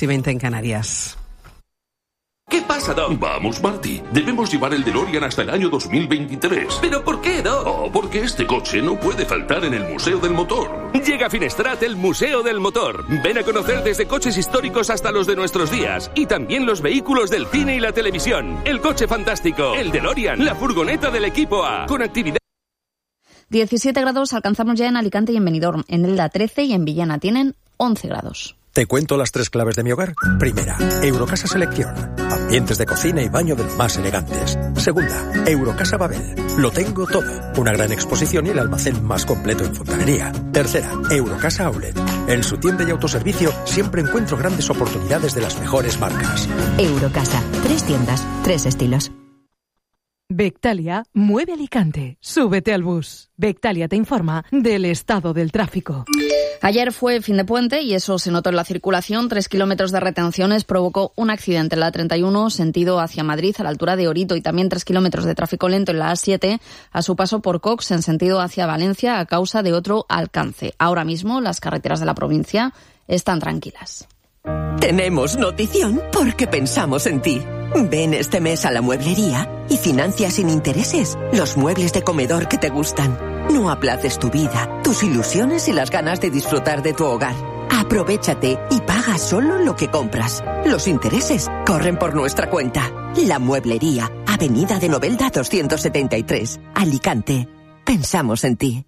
6:20 en Canarias. ¿Qué pasa, Doc? Vamos, Marty. Debemos llevar el DeLorean hasta el año 2023. ¿Pero por qué, Doc? Oh, porque este coche no puede faltar en el Museo del Motor. Llega a Finestrat el Museo del Motor. Ven a conocer desde coches históricos hasta los de nuestros días. Y también los vehículos del cine y la televisión. El coche fantástico, el DeLorean, la furgoneta del equipo A. Con actividad... 17 grados alcanzamos ya en Alicante y en Benidorm. En Elda 13 y en Villena tienen 11 grados. Te cuento las 3 claves de mi hogar. Primera, Eurocasa Selección. Ambientes de cocina y baño de los más elegantes. Segunda, Eurocasa Babel. Lo tengo todo. Una gran exposición y el almacén más completo en fontanería. Tercera, Eurocasa Outlet. En su tienda y autoservicio siempre encuentro grandes oportunidades de las mejores marcas. Eurocasa. 3 tiendas, 3 estilos. Bectalia mueve Alicante. Súbete al bus. Bectalia te informa del estado del tráfico. Ayer fue fin de puente y eso se notó en la circulación. 3 kilómetros de retenciones provocó un accidente en la 31, sentido hacia Madrid, a la altura de Orito, y también 3 kilómetros de tráfico lento en la A7, a su paso por Cox, en sentido hacia Valencia, a causa de otro alcance. Ahora mismo las carreteras de la provincia están tranquilas. Tenemos notición porque pensamos en ti. Ven este mes a la mueblería y financia sin intereses los muebles de comedor que te gustan. No aplaces tu vida, tus ilusiones y las ganas de disfrutar de tu hogar. Aprovéchate y paga solo lo que compras. Los intereses corren por nuestra cuenta. La mueblería, Avenida de Novelda 273, Alicante. Pensamos en ti.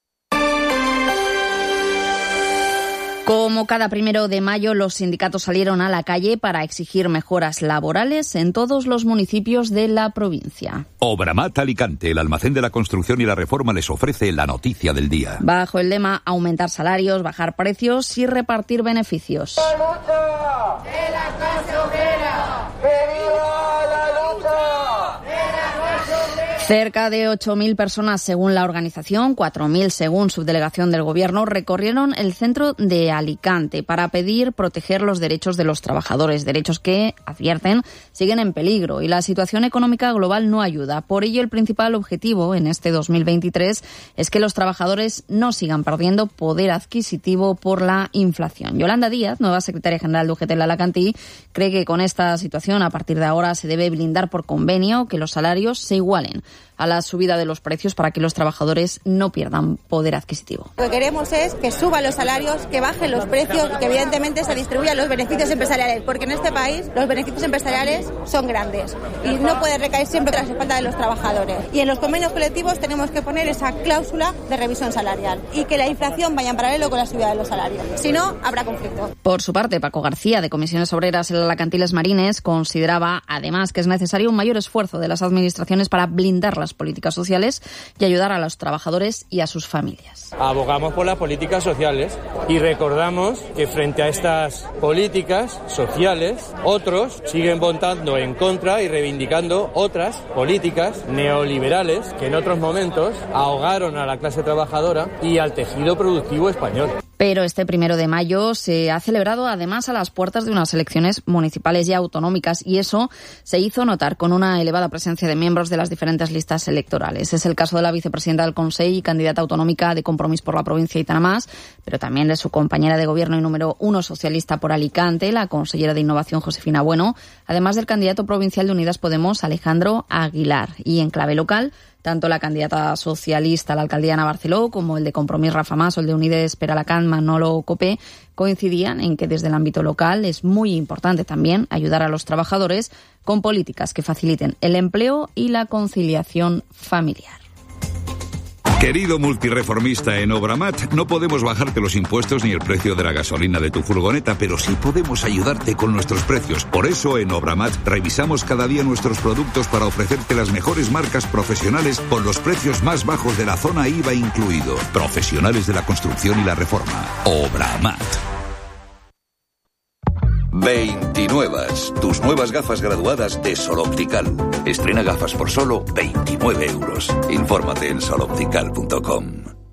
Como cada 1 de mayo, los sindicatos salieron a la calle para exigir mejoras laborales en todos los municipios de la provincia. Obramat Alicante, el almacén de la construcción y la reforma, les ofrece la noticia del día. Bajo el lema aumentar salarios, bajar precios y repartir beneficios. ¡La lucha de la clase obrera! ¡Que viva la lucha de la clase obrera! Cerca de 8.000 personas, según la organización, 4.000 según subdelegación del Gobierno, recorrieron el centro de Alicante para pedir proteger los derechos de los trabajadores, derechos que, advierten, siguen en peligro y la situación económica global no ayuda. Por ello, el principal objetivo en este 2023 es que los trabajadores no sigan perdiendo poder adquisitivo por la inflación. Yolanda Díaz, nueva secretaria general de UGT en Alacantí, cree que con esta situación, a partir de ahora, se debe blindar por convenio que los salarios se igualen a la subida de los precios para que los trabajadores no pierdan poder adquisitivo. Lo que queremos es que suban los salarios, que bajen los precios y que evidentemente se distribuyan los beneficios empresariales, porque en este país los beneficios empresariales son grandes y no puede recaer siempre tras la espalda de los trabajadores. Y en los convenios colectivos tenemos que poner esa cláusula de revisión salarial y que la inflación vaya en paralelo con la subida de los salarios. Si no, habrá conflicto. Por su parte, Paco García, de Comisiones Obreras en Alacantiles Marines, consideraba además que es necesario un mayor esfuerzo de las administraciones para blindar las políticas sociales y ayudar a los trabajadores y a sus familias. Abogamos por las políticas sociales y recordamos que frente a estas políticas sociales, otros siguen votando en contra y reivindicando otras políticas neoliberales que en otros momentos ahogaron a la clase trabajadora y al tejido productivo español. Pero este 1 de mayo se ha celebrado además a las puertas de unas elecciones municipales y autonómicas y eso se hizo notar con una elevada presencia de miembros de las diferentes listas electorales. Es el caso de la vicepresidenta del Consell y candidata autonómica de Compromís por la provincia y Tanamás, pero también de su compañera de gobierno y número 1 socialista por Alicante, la consellera de Innovación Josefina Bueno, además del candidato provincial de Unidas Podemos, Alejandro Aguilar. Y en clave local, tanto la candidata socialista a la alcaldía Ana Barceló como el de Compromís Rafa Mas o el de Unides per Alacant Manolo Copé coincidían en que desde el ámbito local es muy importante también ayudar a los trabajadores con políticas que faciliten el empleo y la conciliación familiar. Querido multireformista en Obramat, no podemos bajarte los impuestos ni el precio de la gasolina de tu furgoneta, pero sí podemos ayudarte con nuestros precios. Por eso en Obramat revisamos cada día nuestros productos para ofrecerte las mejores marcas profesionales con los precios más bajos de la zona IVA incluido. Profesionales de la construcción y la reforma. Obramat. 29. Tus nuevas gafas graduadas de Sol Optical. Estrena gafas por solo 29 euros. Infórmate en soloptical.com.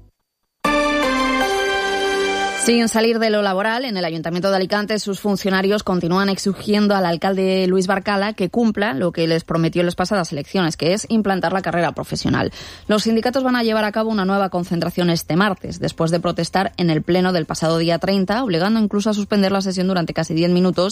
Sin salir de lo laboral, en el Ayuntamiento de Alicante sus funcionarios continúan exigiendo al alcalde Luis Barcala que cumpla lo que les prometió en las pasadas elecciones, que es implantar la carrera profesional. Los sindicatos van a llevar a cabo una nueva concentración este martes, después de protestar en el pleno del pasado día 30, obligando incluso a suspender la sesión durante casi 10 minutos